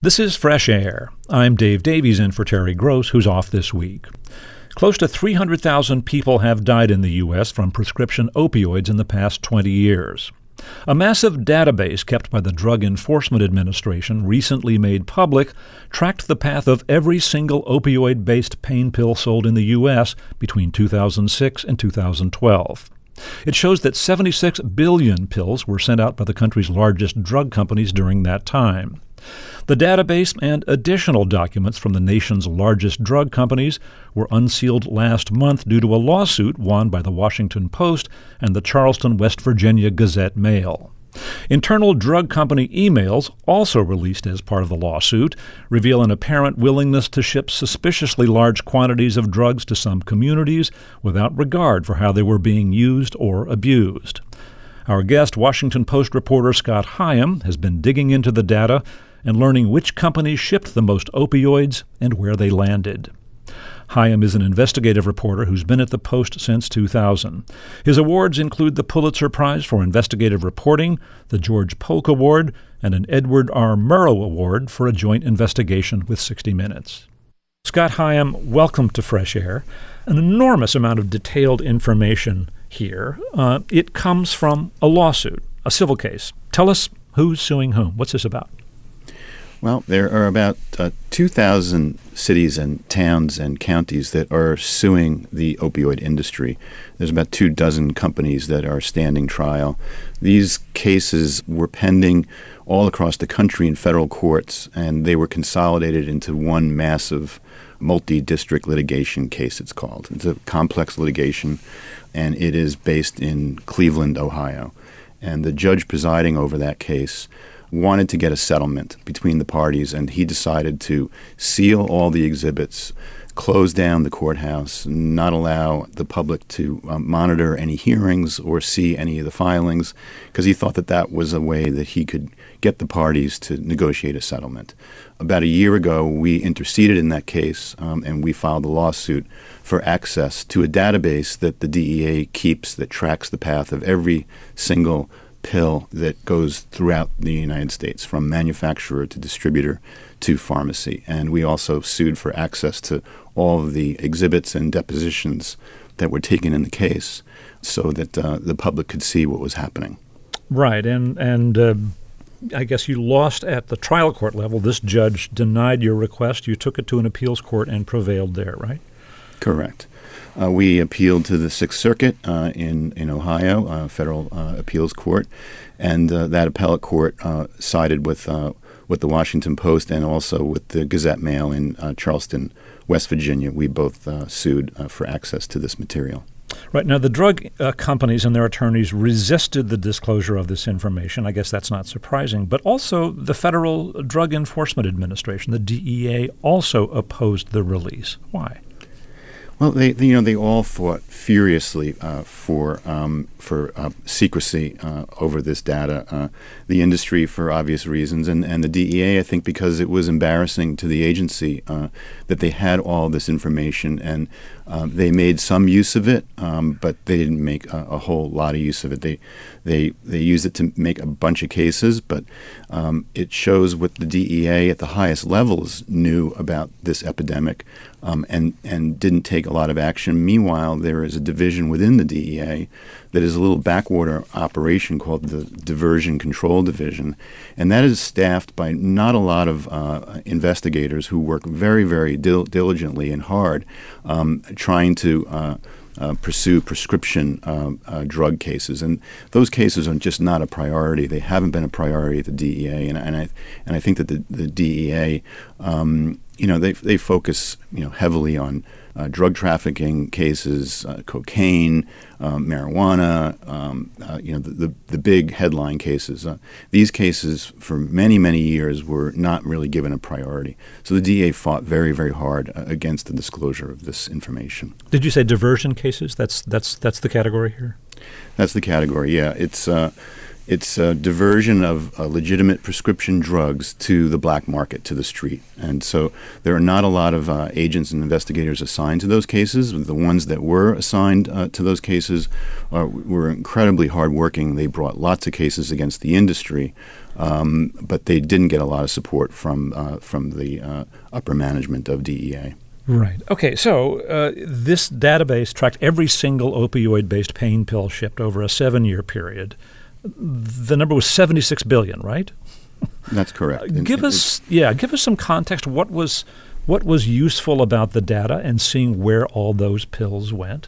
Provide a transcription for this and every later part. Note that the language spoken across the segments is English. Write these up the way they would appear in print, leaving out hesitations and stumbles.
This is Fresh Air. I'm Dave Davies in for Terry Gross, who's off this week. Close to 300,000 people have died in the U.S. from prescription opioids in the past 20 years. A massive database kept by the Drug Enforcement Administration, recently made public, tracked the path of every single opioid-based pain pill sold in the U.S. between 2006 and 2012. It shows that 76 billion pills were sent out by the country's largest drug companies during that time. The database and additional documents from the nation's largest drug companies were unsealed last month due to a lawsuit won by the Washington Post and the Charleston, West Virginia Gazette-Mail. Internal drug company emails, also released as part of the lawsuit, reveal an apparent willingness to ship suspiciously large quantities of drugs to some communities without regard for how they were being used or abused. Our guest, Washington Post reporter Scott Higham, has been digging into the data and learning which companies shipped the most opioids and where they landed. Higham is an investigative reporter who's been at the Post since 2000. His awards include the Pulitzer Prize for Investigative Reporting, the George Polk Award, and an Edward R. Murrow Award for a joint investigation with 60 Minutes. Scott Higham, welcome to Fresh Air. An enormous amount of detailed information here. It comes from a lawsuit, a civil case. Tell us who's suing whom. What's this about? Well, there are about 2,000 cities and towns and counties that are suing the opioid industry. There's about 24 companies that are standing trial. These cases were pending all across the country in federal courts, and they were consolidated into one massive multi-district litigation case, it's called. It's a complex litigation, and it is based in Cleveland, Ohio. And the judge presiding over that case wanted to get a settlement between the parties, and he decided to seal all the exhibits, close down the courthouse, not allow the public to monitor any hearings or see any of the filings, because he thought that that was a way that he could get the parties to negotiate a settlement. About a year ago, we interceded in that case, and we filed a lawsuit for access to a database that the DEA keeps that tracks the path of every single pill that goes throughout the United States, from manufacturer to distributor to pharmacy. And we also sued for access to all of the exhibits and depositions that were taken in the case so that the public could see what was happening. Right. And I guess you lost at the trial court level. This judge denied your request. You took it to an appeals court and prevailed there, right? Correct. We appealed to the Sixth Circuit in Ohio, federal appeals court, and that appellate court sided with the Washington Post and also with the Gazette-Mail in Charleston, West Virginia. We both sued for access to this material. Right. Now, the drug companies and their attorneys resisted the disclosure of this information. I guess that's not surprising. But also the Federal Drug Enforcement Administration, the DEA, also opposed the release. Why? Well, they all fought furiously for secrecy over this data. The industry, for obvious reasons, and the DEA, I think, because it was embarrassing to the agency that they had all this information, and they made some use of it, but they didn't make a whole lot of use of it. They used it to make a bunch of cases, but it shows what the DEA at the highest levels knew about this epidemic, and didn't take a lot of action. Meanwhile, there is a division within the DEA that is a little backwater operation called the Diversion Control Division, and that is staffed by not a lot of investigators who work very, very diligently and hard trying to pursue prescription drug cases, and those cases are just not a priority. They haven't been a priority at the DEA, and I think that the DEA, they focus heavily on drug trafficking cases, cocaine, marijuana, the big headline cases. These cases for many, many years were not really given a priority. So the DEA fought very, very hard against the disclosure of this information. Did you say diversion cases? That's the category here? That's the category, yeah. It's a diversion of legitimate prescription drugs to the black market, to the street. And so there are not a lot of agents and investigators assigned to those cases. The ones that were assigned to those cases were incredibly hardworking. They brought lots of cases against the industry. but they didn't get a lot of support from the upper management of DEA. Right. Okay, so this database tracked every single opioid-based pain pill shipped over a 7-year period. The number was 76 billion, right? That's correct. Give us some context. What was useful about the data and seeing where all those pills went?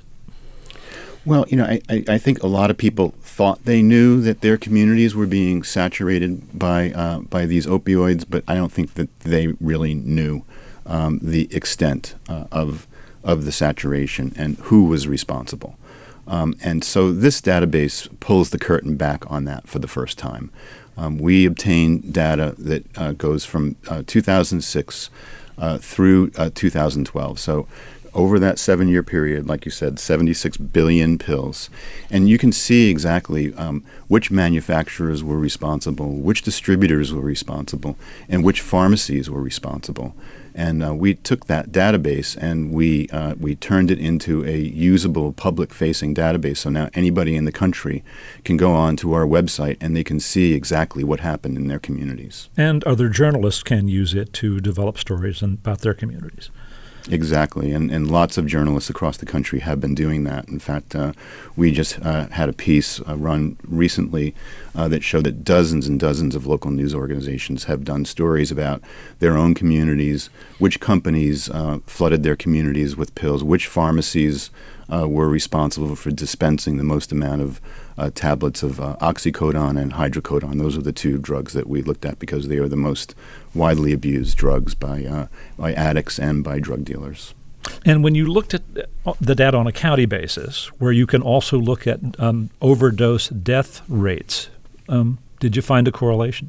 Well, I think a lot of people thought they knew that their communities were being saturated by these opioids, but I don't think that they really knew the extent of the saturation and who was responsible. And so this database pulls the curtain back on that for the first time. We obtain data that goes from 2006 through 2012. So over that 7-year period, like you said, 76 billion pills. And you can see exactly which manufacturers were responsible, which distributors were responsible, and which pharmacies were responsible. And we took that database and we turned it into a usable public-facing database. So now anybody in the country can go on to our website and they can see exactly what happened in their communities. And other journalists can use it to develop stories about their communities. Exactly, and lots of journalists across the country have been doing that. In fact, we just had a piece run recently that showed that dozens and dozens of local news organizations have done stories about their own communities, which companies flooded their communities with pills, which pharmacies were responsible for dispensing the most amount of tablets of oxycodone and hydrocodone. Those are the two drugs that we looked at because they are the most widely abused drugs by addicts and by drug dealers. And when you looked at the data on a county basis, where you can also look at overdose death rates, did you find a correlation?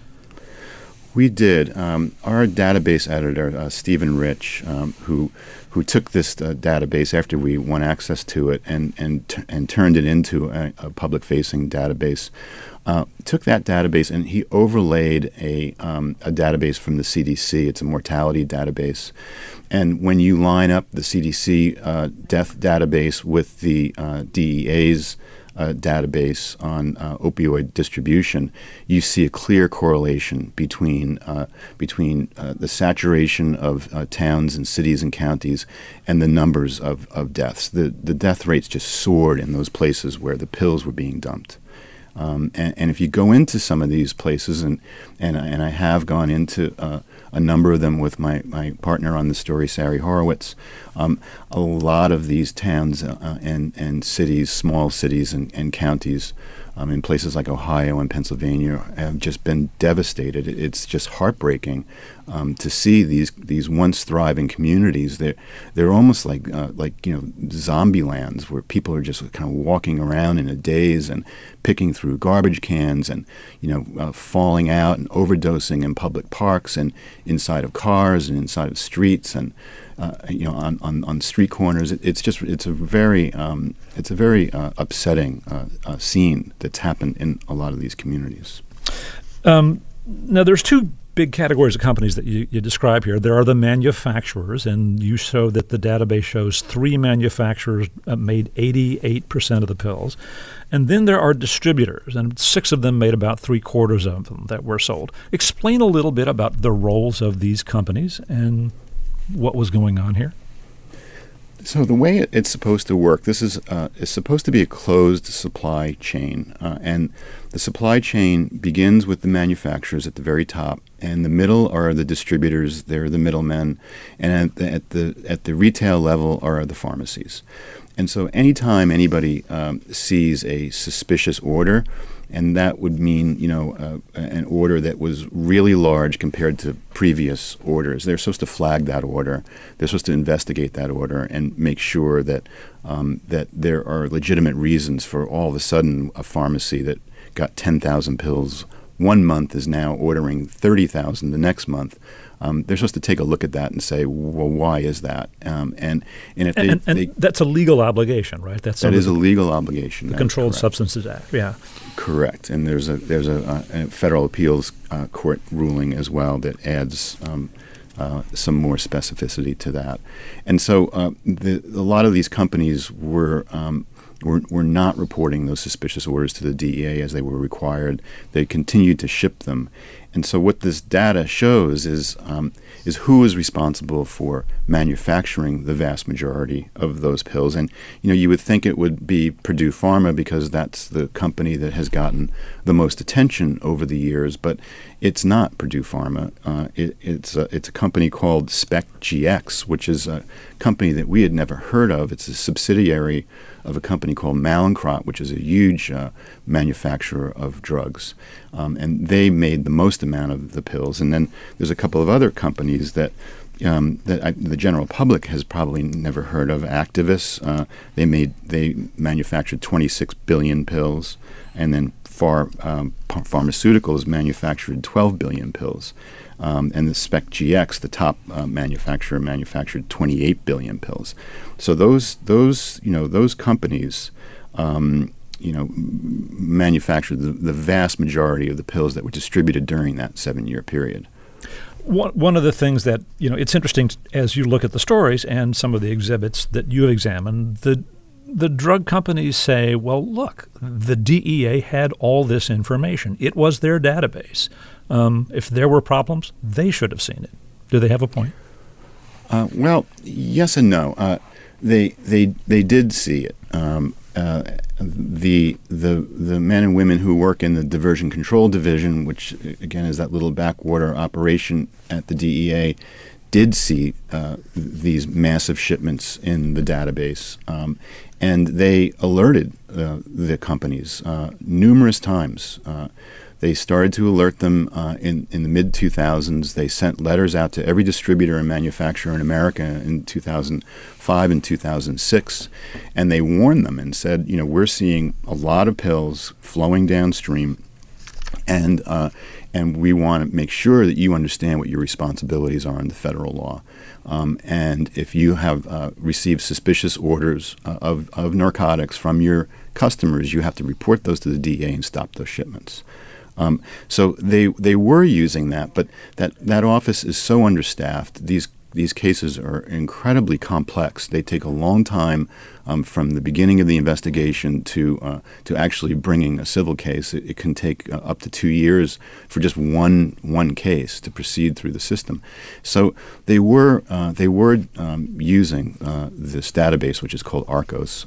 We did. Our database editor, Stephen Rich, who took this database after we won access to it and turned it into a public-facing database, took that database and he overlaid a database from the CDC. It's a mortality database. And when you line up the CDC death database with the DEA's database on opioid distribution, you see a clear correlation between the saturation of towns and cities and counties and the numbers of deaths. The death rates just soared in those places where the pills were being dumped. And if you go into some of these places, and I have gone into a number of them with my partner on the story, Sari Horowitz, a lot of these towns and cities, small cities and counties in places like Ohio and Pennsylvania have just been devastated. It's just heartbreaking to see these once thriving communities. They're almost like zombie lands where people are just kind of walking around in a daze and picking through garbage cans and falling out and overdosing in public parks and inside of cars and inside of streets and on street corners. It's a very upsetting scene that's happened in a lot of these communities. Now, there's two big categories of companies that you describe here. There are the manufacturers, and you show that the database shows 3 manufacturers made 88% of the pills. And then there are distributors, and 6 of them made about 3/4 of them that were sold. Explain a little bit about the roles of these companies and what was going on here. So the way it's supposed to work, this is supposed to be a closed supply chain, and the supply chain begins with the manufacturers at the very top, and the middle are the distributors. They're the middlemen, and at the retail level are the pharmacies. And so anytime anybody sees a suspicious order, and that would mean, an order that was really large compared to previous orders, they're supposed to flag that order. They're supposed to investigate that order and make sure that that there are legitimate reasons for all of a sudden a pharmacy that got 10,000 pills one month is now ordering 30,000 the next month. They're supposed to take a look at that and say, well, why is that? And if they that's a legal obligation, right? That is a legal obligation. The Controlled Substances Act, yeah. Correct. And there's a federal appeals court ruling as well that adds some more specificity to that. And so a lot of these companies were were not reporting those suspicious orders to the DEA as they were required. They continued to ship them. And so what this data shows is who is responsible for manufacturing the vast majority of those pills. And, you would think it would be Purdue Pharma because that's the company that has gotten the most attention over the years, but it's not Purdue Pharma. It's a company called SpecGX, which is a company that we had never heard of. It's a subsidiary of a company called Mallinckrodt, which is a huge manufacturer of drugs. And they made the most amount of the pills. And then there's a couple of other companies that the general public has probably never heard of. Actavis, they manufactured 26 billion pills, and then Pharmaceuticals manufactured 12 billion pills. And the SpecGX, the top manufacturer, manufactured 28 billion pills. So those companies, manufactured the vast majority of the pills that were distributed during that 7-year period. One of the things that, it's interesting as you look at the stories and some of the exhibits that you examined, the drug companies say, well, look, the DEA had all this information. It was their database. If there were problems, they should have seen it. Do they have a point? Well, yes and no. They did see it. The men and women who work in the Diversion Control Division, which again is that little backwater operation at the DEA, did see these massive shipments in the database, and they alerted the companies numerous times. They started to alert them in the mid-2000s. They sent letters out to every distributor and manufacturer in America in 2005 and 2006, and they warned them and said, we're seeing a lot of pills flowing downstream, and we want to make sure that you understand what your responsibilities are in the federal law. And if you have received suspicious orders of narcotics from your customers, you have to report those to the DEA and stop those shipments. So they were using that, but that office is so understaffed. These cases are incredibly complex. They take a long time from the beginning of the investigation to actually bringing a civil case. It can take up to 2 years for just one case to proceed through the system. So they were using this database, which is called ARCOS,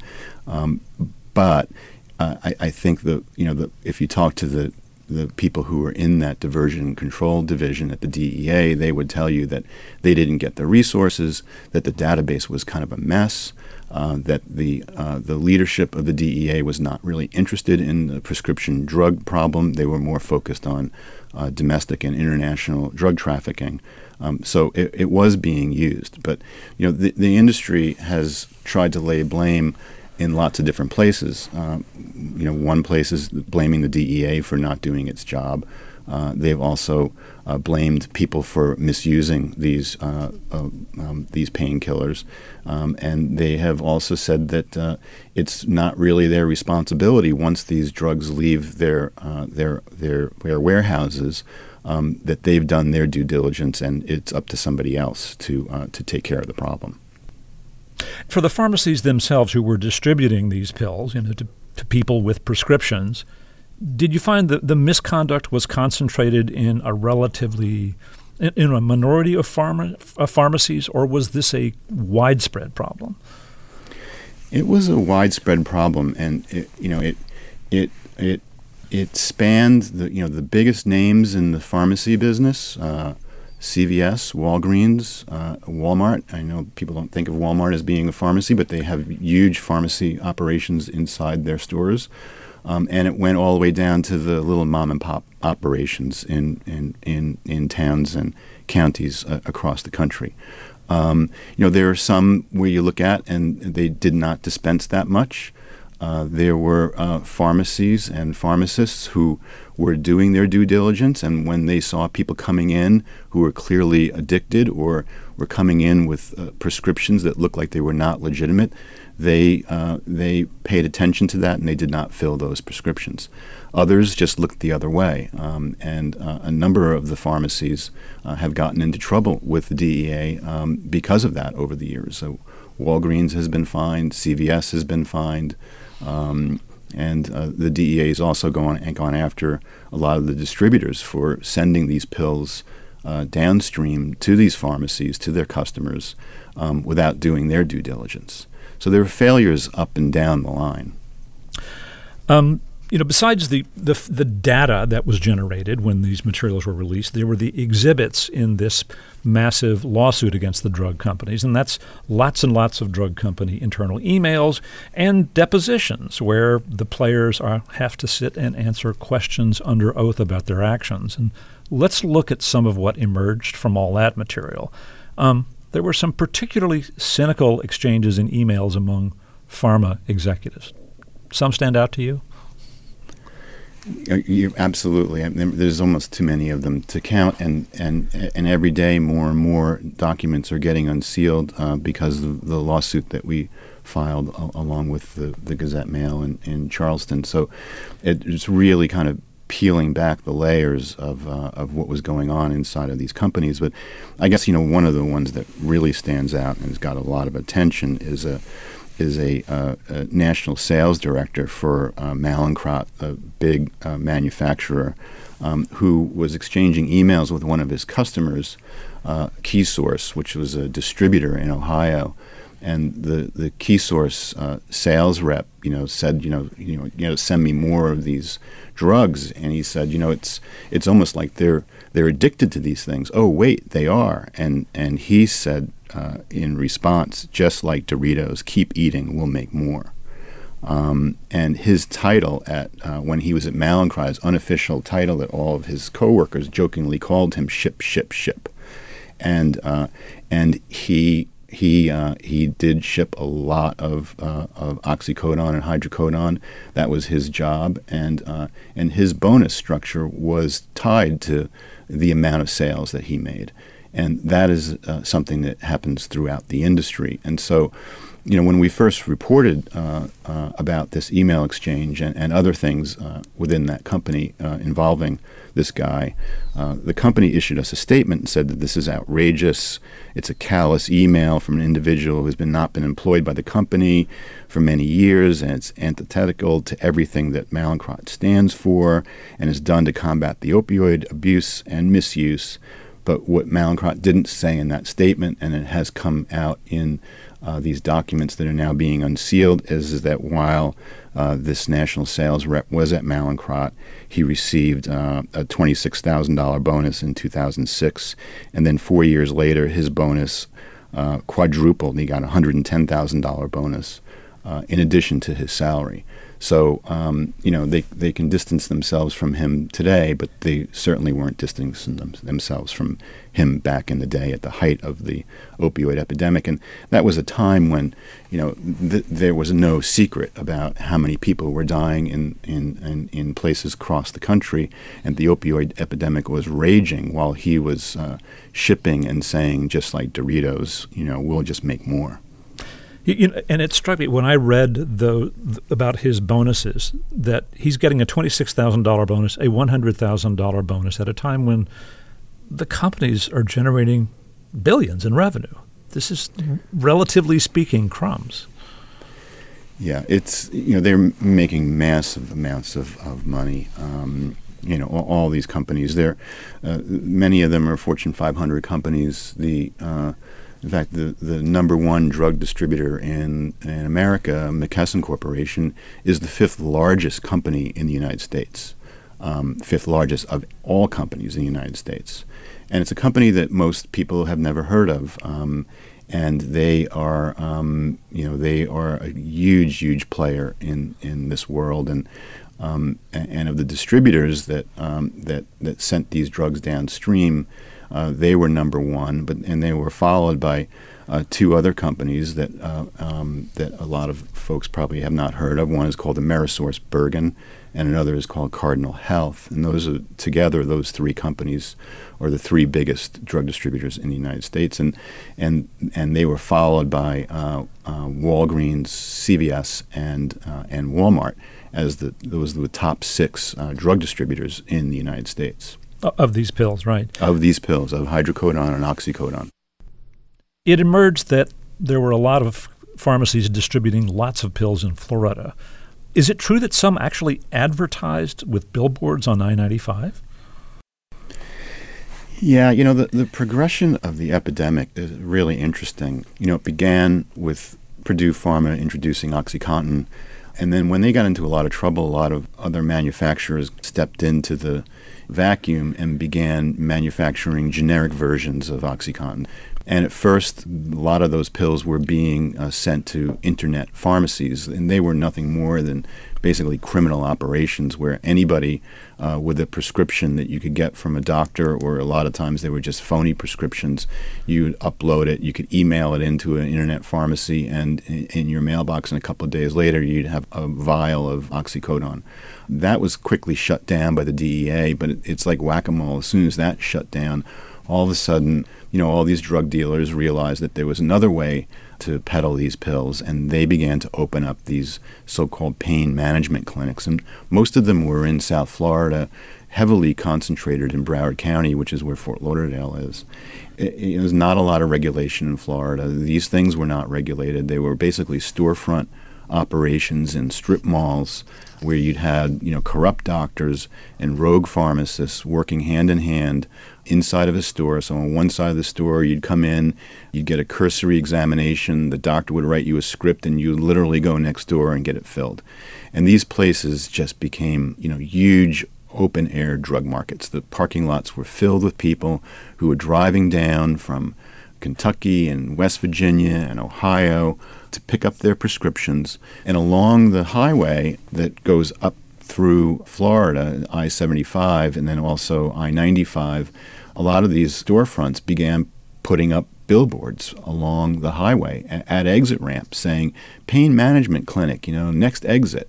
but I think if you talk to the people who were in that diversion control division at the DEA, they would tell you that they didn't get the resources, that the database was kind of a mess, that the leadership of the DEA was not really interested in the prescription drug problem. They were more focused on domestic and international drug trafficking. So it was being used. But the industry has tried to lay blame in lots of different places. One place is blaming the DEA for not doing its job. They've also blamed people for misusing these painkillers, and they have also said that it's not really their responsibility once these drugs leave their warehouses. That they've done their due diligence, and it's up to somebody else to take care of the problem. For the pharmacies themselves who were distributing these pills, to people with prescriptions, did you find that the misconduct was concentrated in a minority of pharmacies, or was this a widespread problem? It was a widespread problem, and it spanned the biggest names in the pharmacy business. CVS, Walgreens, Walmart. I know people don't think of Walmart as being a pharmacy, but they have huge pharmacy operations inside their stores. And it went all the way down to the little mom and pop operations in towns and counties across the country. There are some where you look at and they did not dispense that much. There were pharmacies and pharmacists who were doing their due diligence, and when they saw people coming in who were clearly addicted or were coming in with prescriptions that looked like they were not legitimate, they paid attention to that and they did not fill those prescriptions. Others just looked the other way, and a number of the pharmacies have gotten into trouble with the DEA because of that over the years. So Walgreens has been fined. CVS has been fined. And the DEA has also gone after a lot of the distributors for sending these pills downstream to these pharmacies, to their customers, without doing their due diligence. So there are failures up and down the line. Besides the data that was generated when these materials were released, there were the exhibits in this massive lawsuit against the drug companies, and that's lots and lots of drug company internal emails and depositions where the players have to sit and answer questions under oath about their actions. And let's look at some of what emerged from all that material. There were some particularly cynical exchanges in emails among pharma executives. Some stand out to you? Absolutely. There's almost too many of them to count, and every day more and more documents are getting unsealed because of the lawsuit that we filed along with the Gazette-Mail in Charleston. So it's really kind of peeling back the layers of what was going on inside of these companies. But I guess one of the ones that really stands out and has got a lot of attention is a national sales director for Mallinckrodt, a big manufacturer, who was exchanging emails with one of his customers, KeySource, which was a distributor in Ohio. And the KeySource sales rep, said, send me more of these drugs. And he said, it's almost like they're addicted to these things. Oh, wait, they are. And he said, in response, just like Doritos, keep eating, we'll make more. And his title when he was at Mallinckrodt, his unofficial title that all of his coworkers jokingly called him Ship, Ship, Ship. And he did ship a lot of oxycodone and hydrocodone. That was his job, and his bonus structure was tied to the amount of sales that he made. And that is something that happens throughout the industry. And so, when we first reported about this email exchange and other things within that company involving this guy, the company issued us a statement and said that this is outrageous. It's a callous email from an individual who has not been employed by the company for many years, and it's antithetical to everything that Mallinckrodt stands for and is done to combat the opioid abuse and misuse. But what Mallinckrodt didn't say in that statement, and it has come out in these documents that are now being unsealed, is that while this national sales rep was at Mallinckrodt, he received a $26,000 bonus in 2006, and then 4 years later, his bonus quadrupled. He got a $110,000 bonus in addition to his salary. So, they can distance themselves from him today, but they certainly weren't distancing themselves from him back in the day at the height of the opioid epidemic. And that was a time when, there was no secret about how many people were dying in places across the country, and the opioid epidemic was raging while he was shipping and saying, just like Doritos, we'll just make more. And it struck me when I read about his bonuses that he's getting a $26,000 bonus, a $100,000 bonus at a time when the companies are generating billions in revenue. This is, relatively speaking, crumbs. Yeah, it's they're making massive amounts of money. All these companies. Many of them are Fortune 500 companies. In fact, the number one drug distributor in America, McKesson Corporation, is the fifth largest company in the United States, fifth largest of all companies in the United States. And it's a company that most people have never heard of. And they are, they are a huge, huge player in this world. And of the distributors that sent these drugs downstream, they were number one, and they were followed by two other companies that a lot of folks probably have not heard of. One is called AmerisourceBergen, and another is called Cardinal Health. And those three companies are the three biggest drug distributors in the United States. And they were followed by Walgreens, CVS, and Walmart as those were the top six drug distributors in the United States. Of these pills, right? Of these pills, of hydrocodone and oxycodone. It emerged that there were a lot of pharmacies distributing lots of pills in Florida. Is it true that some actually advertised with billboards on I-95? Yeah, the progression of the epidemic is really interesting. It began with Purdue Pharma introducing OxyContin, and then when they got into a lot of trouble, a lot of other manufacturers stepped into the vacuum and began manufacturing generic versions of OxyContin. And at first, a lot of those pills were being sent to internet pharmacies, and they were nothing more than basically criminal operations where anybody with a prescription that you could get from a doctor, or a lot of times they were just phony prescriptions, you'd upload it, you could email it into an internet pharmacy, and in your mailbox, and a couple of days later, you'd have a vial of oxycodone. That was quickly shut down by the DEA, but it's like whack-a-mole. As soon as that shut down, all of a sudden, all these drug dealers realized that there was another way to peddle these pills, and they began to open up these so-called pain management clinics. And most of them were in South Florida, heavily concentrated in Broward County, which is where Fort Lauderdale is. There's not a lot of regulation in Florida. These things were not regulated. They were basically storefront operations in strip malls where you'd had, corrupt doctors and rogue pharmacists working hand in hand inside of a store. So on one side of the store, you'd come in, you'd get a cursory examination, the doctor would write you a script, and you'd literally go next door and get it filled. And these places just became, huge open-air drug markets. The parking lots were filled with people who were driving down from Kentucky and West Virginia and Ohio to pick up their prescriptions. And along the highway that goes up through Florida, I-75, and then also I-95, a lot of these storefronts began putting up billboards along the highway at exit ramps saying, pain management clinic, next exit.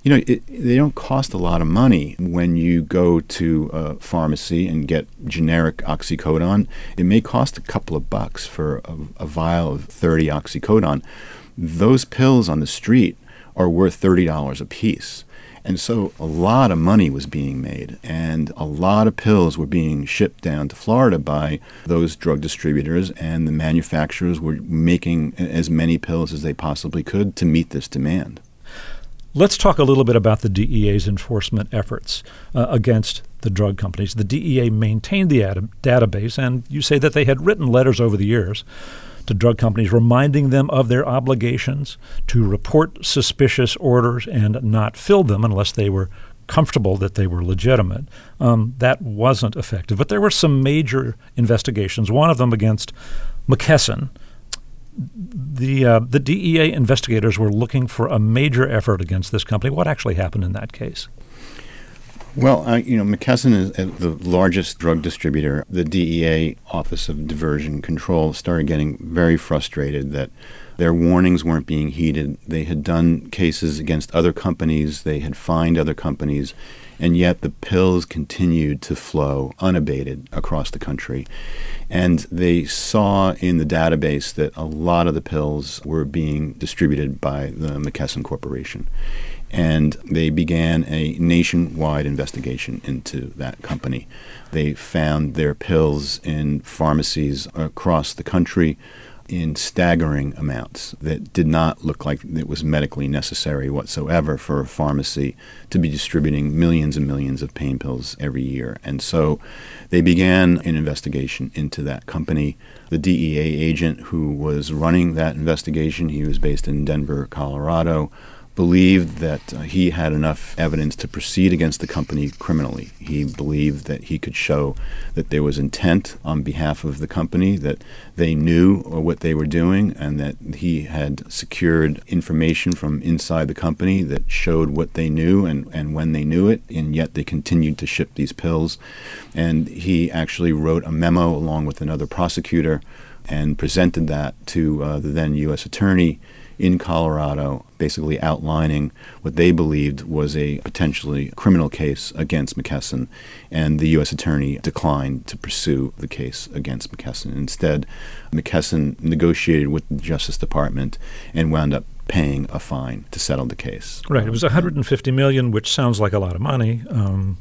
They don't cost a lot of money when you go to a pharmacy and get generic oxycodone. It may cost a couple of bucks for a vial of 30 oxycodone. Those pills on the street are worth $30 a piece. And so a lot of money was being made, and a lot of pills were being shipped down to Florida by those drug distributors, and the manufacturers were making as many pills as they possibly could to meet this demand. Let's talk a little bit about the DEA's enforcement efforts against the drug companies. The DEA maintained the database, and you say that they had written letters over the years to drug companies reminding them of their obligations to report suspicious orders and not fill them unless they were comfortable that they were legitimate. That wasn't effective. But there were some major investigations, one of them against McKesson. The DEA investigators were looking for a major effort against this company. What actually happened in that case? Well, McKesson is the largest drug distributor. The DEA Office of Diversion Control started getting very frustrated that their warnings weren't being heeded. They had done cases against other companies. They had fined other companies. And yet the pills continued to flow unabated across the country. And they saw in the database that a lot of the pills were being distributed by the McKesson Corporation. And they began a nationwide investigation into that company. They found their pills in pharmacies across the country in staggering amounts that did not look like it was medically necessary whatsoever for a pharmacy to be distributing millions and millions of pain pills every year. And so they began an investigation into that company. The DEA agent who was running that investigation, he was based in Denver, Colorado, believed that he had enough evidence to proceed against the company criminally. He believed that he could show that there was intent on behalf of the company, that they knew what they were doing, and that he had secured information from inside the company that showed what they knew and when they knew it, and yet they continued to ship these pills. And he actually wrote a memo along with another prosecutor and presented that to the then U.S. attorney in Colorado, basically outlining what they believed was a potentially criminal case against McKesson, and the U.S. attorney declined to pursue the case against McKesson. Instead, McKesson negotiated with the Justice Department and wound up paying a fine to settle the case. Right. It was $150 million, which sounds like a lot of money.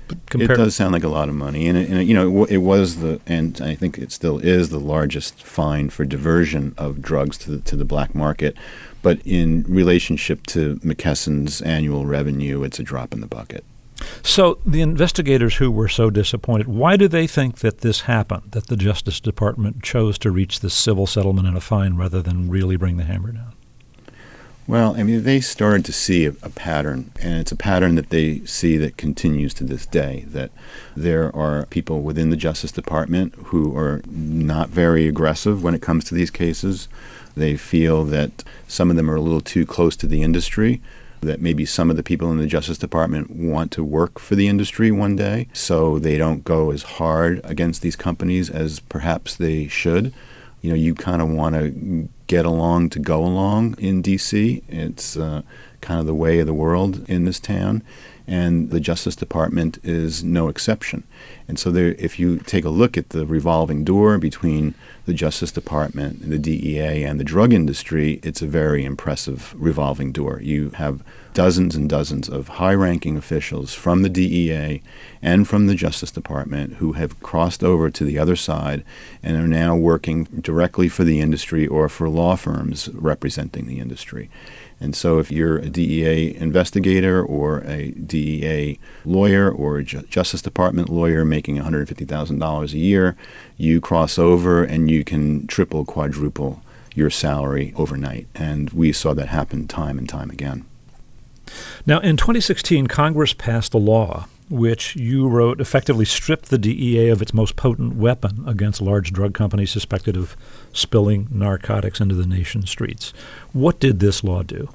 It does sound like a lot of money, and it was and I think it still is the largest fine for diversion of drugs to the black market. But in relationship to McKesson's annual revenue, it's a drop in the bucket. So the investigators who were so disappointed, why do they think that this happened, that the Justice Department chose to reach this civil settlement and a fine rather than really bring the hammer down? Well, I mean, they started to see a pattern, and it's a pattern that they see that continues to this day, that there are people within the Justice Department who are not very aggressive when it comes to these cases. They feel that some of them are a little too close to the industry, that maybe some of the people in the Justice Department want to work for the industry one day, so they don't go as hard against these companies as perhaps they should. You know, you kind of want to get along to go along in D.C. It's kind of the way of the world in this town, and the Justice Department is no exception. And so if you take a look at the revolving door between the Justice Department, the DEA, and the drug industry, it's a very impressive revolving door. You have dozens and dozens of high-ranking officials from the DEA and from the Justice Department who have crossed over to the other side and are now working directly for the industry or for law firms representing the industry. And so if you're a DEA investigator or a DEA lawyer or a Justice Department lawyer making $150,000 a year, you cross over and you can triple, quadruple your salary overnight. And we saw that happen time and time again. Now, in 2016, Congress passed a law which you wrote effectively stripped the DEA of its most potent weapon against large drug companies suspected of spilling narcotics into the nation's streets. What did this law do?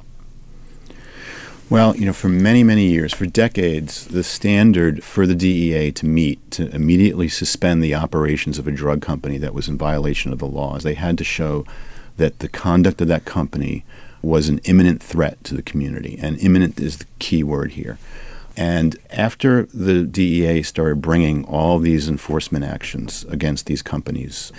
Well, for many, many years, for decades, the standard for the DEA to meet to immediately suspend the operations of a drug company that was in violation of the law is they had to show that the conduct of that company was an imminent threat to the community. And imminent is the key word here. And after the DEA started bringing all these enforcement actions against these companies,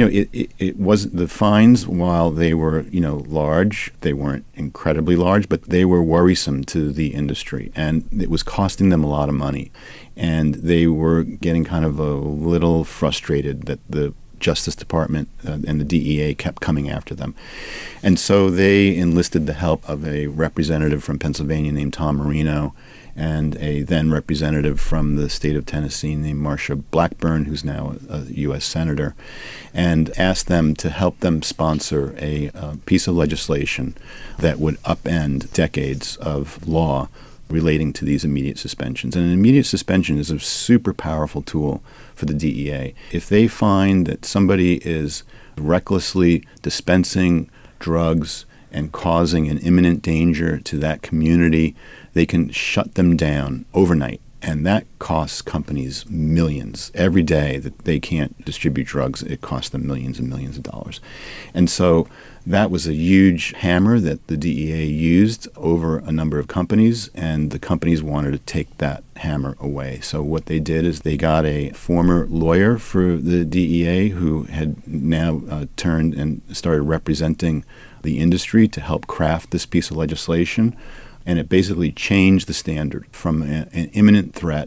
it wasn't the fines, while they were, large, they weren't incredibly large, but they were worrisome to the industry. And it was costing them a lot of money. And they were getting kind of a little frustrated that the Justice Department and the DEA kept coming after them. And so they enlisted the help of a representative from Pennsylvania named Tom Marino and a then representative from the state of Tennessee named Marsha Blackburn, who's now a U.S. Senator, and asked them to help them sponsor a piece of legislation that would upend decades of law relating to these immediate suspensions. And an immediate suspension is a super powerful tool for the DEA. If they find that somebody is recklessly dispensing drugs and causing an imminent danger to that community, they can shut them down overnight. And that costs companies millions. Every day that they can't distribute drugs, it costs them millions and millions of dollars. And so that was a huge hammer that the DEA used over a number of companies, and the companies wanted to take that hammer away. So what they did is they got a former lawyer for the DEA who had now turned and started representing the industry to help craft this piece of legislation. And it basically changed the standard from an imminent threat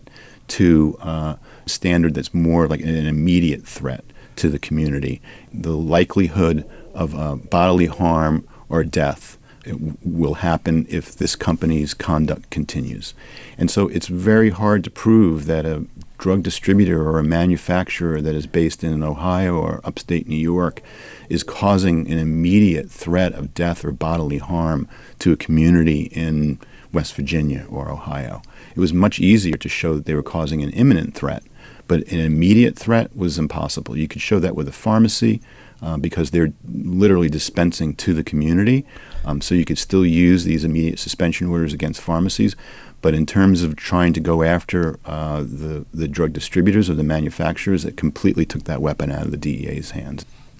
to a standard that's more like an immediate threat to the community. The likelihood of bodily harm or death will happen if this company's conduct continues. And so it's very hard to prove that a drug distributor or a manufacturer that is based in Ohio or upstate New York is causing an immediate threat of death or bodily harm to a community in West Virginia or Ohio. It was much easier to show that they were causing an imminent threat, but an immediate threat was impossible. You could show that with a pharmacy because they're literally dispensing to the community, so you could still use these immediate suspension orders against pharmacies. But in terms of trying to go after the drug distributors or the manufacturers, it completely took that weapon out of the DEA's hands.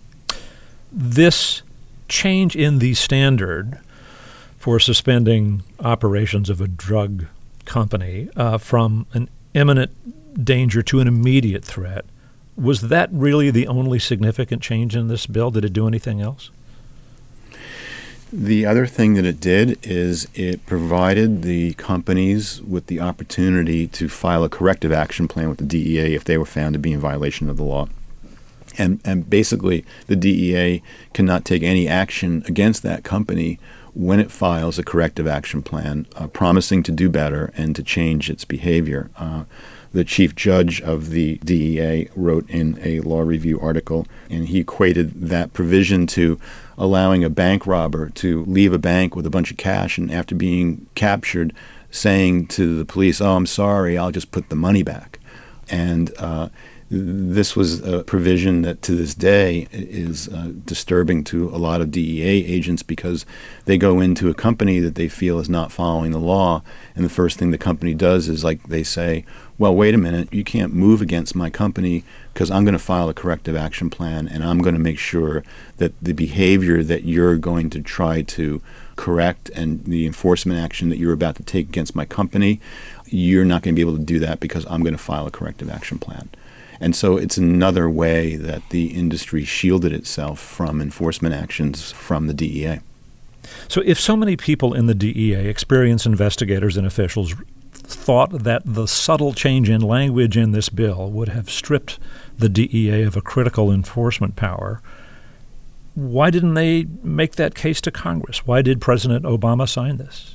This change in the standard for suspending operations of a drug company from an imminent danger to an immediate threat, was that really the only significant change in this bill? Did it do anything else? The other thing that it did is it provided the companies with the opportunity to file a corrective action plan with the DEA if they were found to be in violation of the law. And basically, the DEA cannot take any action against that company when it files a corrective action plan, promising to do better and to change its behavior. The chief judge of the DEA wrote in a law review article, and he equated that provision to allowing a bank robber to leave a bank with a bunch of cash and after being captured, saying to the police, "Oh, I'm sorry, I'll just put the money back." And this was a provision that to this day is disturbing to a lot of DEA agents because they go into a company that they feel is not following the law, and the first thing the company does is like they say, well, wait a minute, you can't move against my company because I'm going to file a corrective action plan and I'm going to make sure that the behavior that you're going to try to correct and the enforcement action that you're about to take against my company, you're not going to be able to do that because I'm going to file a corrective action plan. And so it's another way that the industry shielded itself from enforcement actions from the DEA. So if so many people in the DEA, experienced investigators and officials, thought that the subtle change in language in this bill would have stripped the DEA of a critical enforcement power, why didn't they make that case to Congress? Why did President Obama sign this?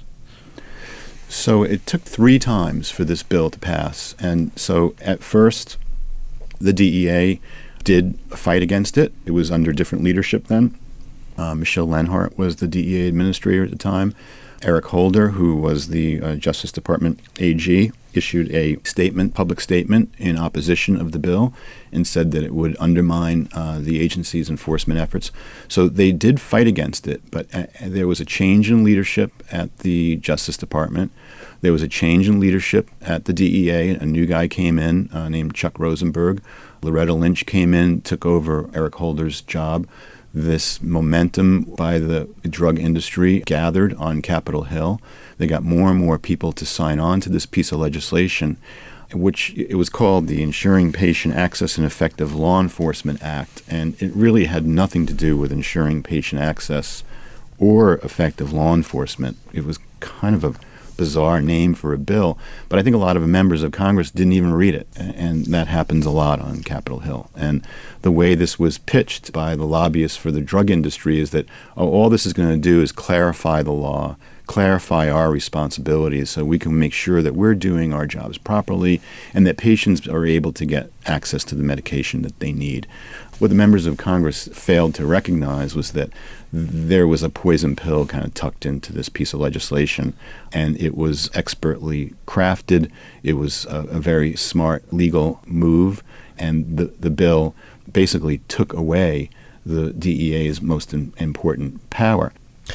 So it took 3 times for this bill to pass. And so at first, the DEA did fight against it. It was under different leadership then. Michelle Lenhart was the DEA administrator at the time. Eric Holder, who was the Justice Department AG, issued a public statement in opposition of the bill and said that it would undermine the agency's enforcement efforts. So they did fight against it, but there was a change in leadership at the Justice Department. There was a change in leadership at the DEA. A new guy came in named Chuck Rosenberg. Loretta Lynch came in, took over Eric Holder's job. This momentum by the drug industry gathered on Capitol Hill. They got more and more people to sign on to this piece of legislation, which it was called the Ensuring Patient Access and Effective Law Enforcement Act. And it really had nothing to do with ensuring patient access or effective law enforcement. It was kind of a bizarre name for a bill, but I think a lot of members of Congress didn't even read it, and that happens a lot on Capitol Hill. And the way this was pitched by the lobbyists for the drug industry is that all this is going to do is clarify the law, clarify our responsibilities so we can make sure that we're doing our jobs properly and that patients are able to get access to the medication that they need. What the members of Congress failed to recognize was that there was a poison pill kind of tucked into this piece of legislation, and it was expertly crafted. It was a very smart legal move, and the bill basically took away the DEA's most important power.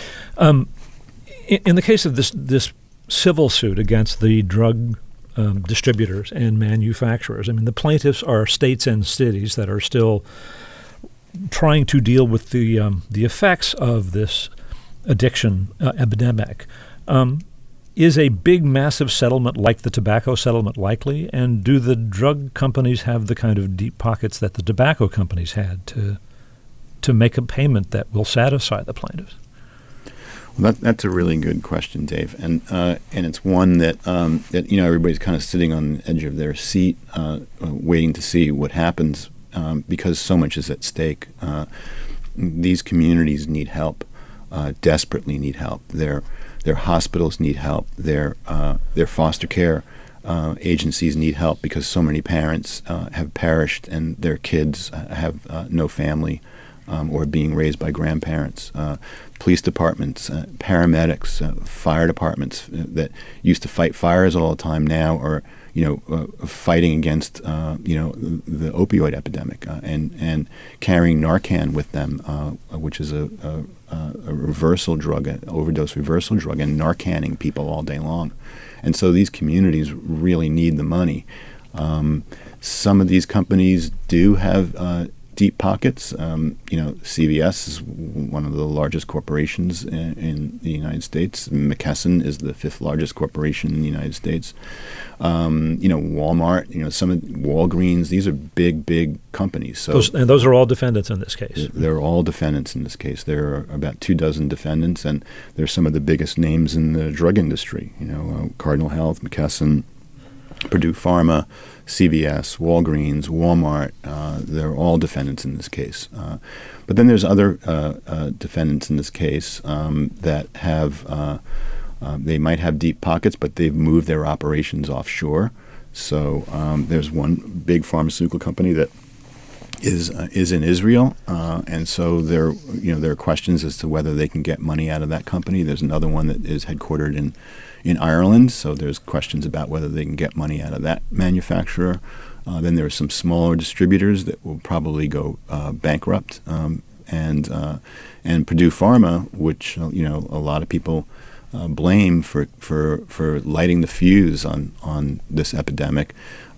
In the case of this civil suit against the drug distributors and manufacturers, I mean, the plaintiffs are states and cities that are still trying to deal with the effects of this addiction epidemic. Is a big, massive settlement like the tobacco settlement likely? And do the drug companies have the kind of deep pockets that the tobacco companies had to make a payment that will satisfy the plaintiffs? Well, that's a really good question, Dave, and it's one that everybody's kind of sitting on the edge of their seat, waiting to see what happens. Because so much is at stake. These communities need help, desperately need help. Their hospitals need help. Their foster care agencies need help because so many parents have perished and their kids have no family or being raised by grandparents. Police departments, paramedics, fire departments that used to fight fires all the time now are fighting against the opioid epidemic and carrying Narcan with them, which is a reversal drug, an overdose reversal drug, and Narcaning people all day long. And so these communities really need the money. Some of these companies do have deep pockets. CVS is one of the largest corporations in the United States. McKesson is the fifth largest corporation in the United States. Walmart, some of Walgreens. These are big companies. So those are all defendants in this case. They're all defendants in this case. There are about 24 defendants, and they're some of the biggest names in the drug industry. Cardinal Health, McKesson, Purdue Pharma, CVS, Walgreens, Walmart. They're all defendants in this case. But then there's other defendants in this case that have they might have deep pockets, but they've moved their operations offshore. So there's one big pharmaceutical company that is in Israel, and so there are questions as to whether they can get money out of that company. There's another one that is headquartered in Ireland, so there's questions about whether they can get money out of that manufacturer. Then there are some smaller distributors that will probably go bankrupt, and Purdue Pharma, which a lot of people blame for lighting the fuse on this epidemic,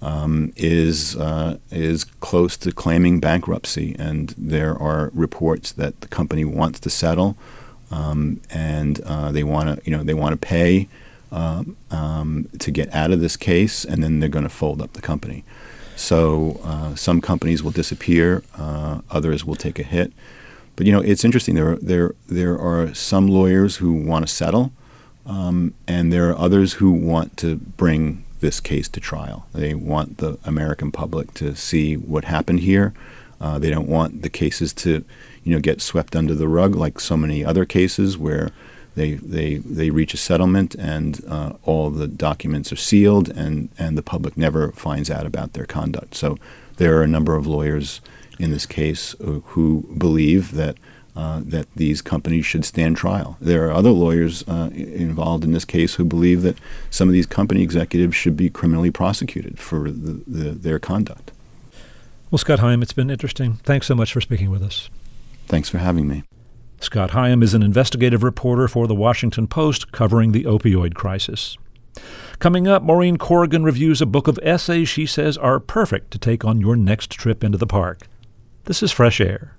is close to claiming bankruptcy, and there are reports that the company wants to settle, and they want to pay to get out of this case, and then they're going to fold up the company. So some companies will disappear, others will take a hit. But it's interesting. There are some lawyers who want to settle, and there are others who want to bring this case to trial. They want the American public to see what happened here. They don't want the cases to, get swept under the rug like so many other cases where they reach a settlement and all the documents are sealed and the public never finds out about their conduct. So there are a number of lawyers in this case who believe that these companies should stand trial. There are other lawyers involved in this case who believe that some of these company executives should be criminally prosecuted for their conduct. Well, Scott Higham, it's been interesting. Thanks so much for speaking with us. Thanks for having me. Scott Higham is an investigative reporter for The Washington Post covering the opioid crisis. Coming up, Maureen Corrigan reviews a book of essays she says are perfect to take on your next trip into the park. This is Fresh Air.